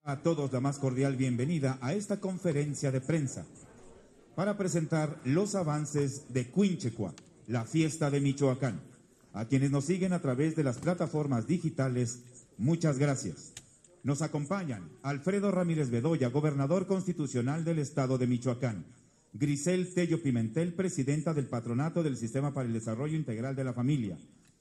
A todos la más cordial bienvenida a esta conferencia de prensa para presentar los avances de Quinchecua, la fiesta de Michoacán. A quienes nos siguen a través de las plataformas digitales, muchas gracias. Nos acompañan Alfredo Ramírez Bedoya, gobernador constitucional del estado de Michoacán; Grisel Tello Pimentel, presidenta del Patronato del Sistema para el Desarrollo Integral de la Familia.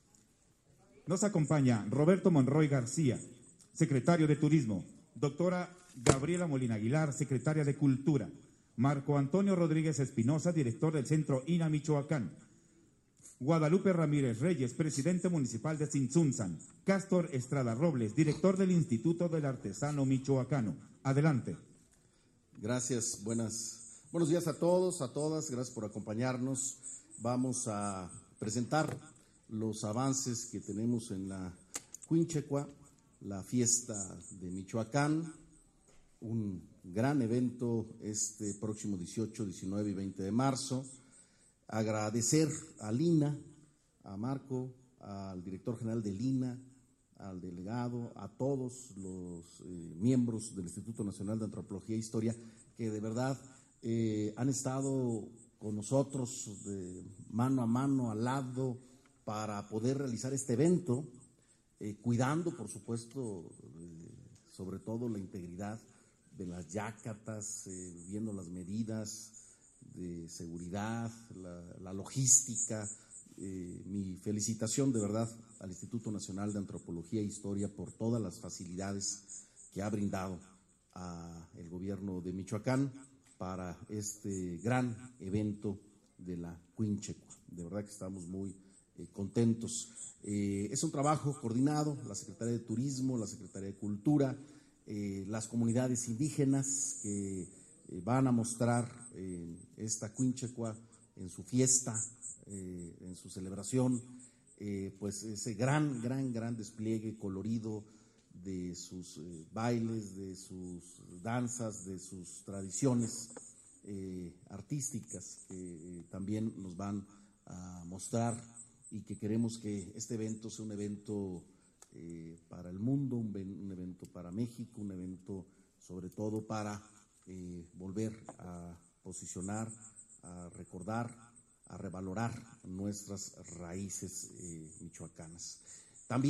Nos acompaña Roberto Monroy García, secretario de Turismo; doctora Gabriela Molina Aguilar, secretaria de Cultura; Marco Antonio Rodríguez Espinosa, director del Centro INA Michoacán; Guadalupe Ramírez Reyes, presidente municipal de Tzintzuntzan; Cástor Estrada Robles, director del Instituto del Artesano Michoacano. Adelante. Gracias, buenos días a todos, a todas, gracias por acompañarnos. Vamos a presentar los avances que tenemos en la Quinchecua, la fiesta de Michoacán, un gran evento este próximo 18, 19 y 20 de marzo. Agradecer al INA, a Marco, al director general del INA, al delegado, a todos los miembros del Instituto Nacional de Antropología e Historia que de verdad han estado con nosotros de mano a mano, al lado, para poder realizar este evento, cuidando, por supuesto, sobre todo la integridad de las yácatas, viendo las medidas de seguridad, la logística. Mi felicitación de verdad al Instituto Nacional de Antropología e Historia por todas las facilidades que ha brindado a el gobierno de Michoacán para este gran evento de la Quinchecua. De verdad que estamos muy contentos. Es un trabajo coordinado, la Secretaría de Turismo, la Secretaría de Cultura, las comunidades indígenas que van a mostrar esta Quinchecua en su fiesta, en su celebración, pues ese gran despliegue colorido de sus bailes, de sus danzas, de sus tradiciones artísticas que también nos van a mostrar, y que queremos que este evento sea un evento para el mundo, un evento para México, un evento sobre todo para volver a posicionar, a recordar, a revalorar nuestras raíces michoacanas.